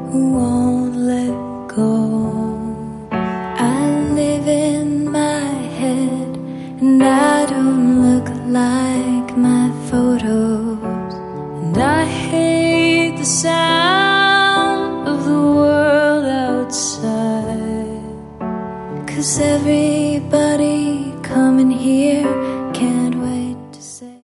who won't let go. I live in my head, and I don't look like my photos. And I hate the sound of the world outside, 'cause everybody coming here